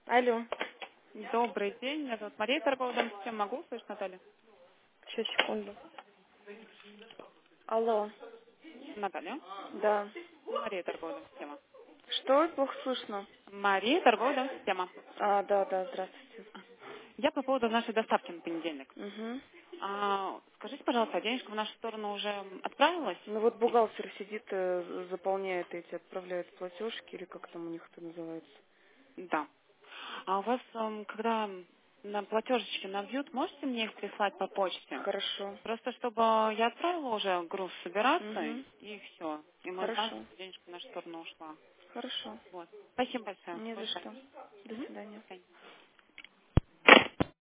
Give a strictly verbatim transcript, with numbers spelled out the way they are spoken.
Алло. Добрый день, меня зовут Мария, торговая дом систем. Могу услышать, Наталья? Сейчас, секунду. Алло. Наталья? Да. Мария, торговая дом система. Что? Плохо слышно. Мария, торговая дом система. А, да, да, здравствуйте. Я по поводу нашей доставки на понедельник. Угу. А, скажите, пожалуйста, а денежка в нашу сторону уже отправилась? Ну вот бухгалтер сидит, э, заполняет эти, отправляет платежки, или как там у них это называется. Да. А у вас, эм, когда на платежечки набьют, можете мне их прислать по почте? Хорошо. Просто чтобы я отправила уже груз собираться, Угу. и все. И мы знаем, Хорошо. что денежка в нашу сторону ушла. Хорошо. Вот. Спасибо большое. Не за Слушаю. что. До Мгм. свидания. До свидания.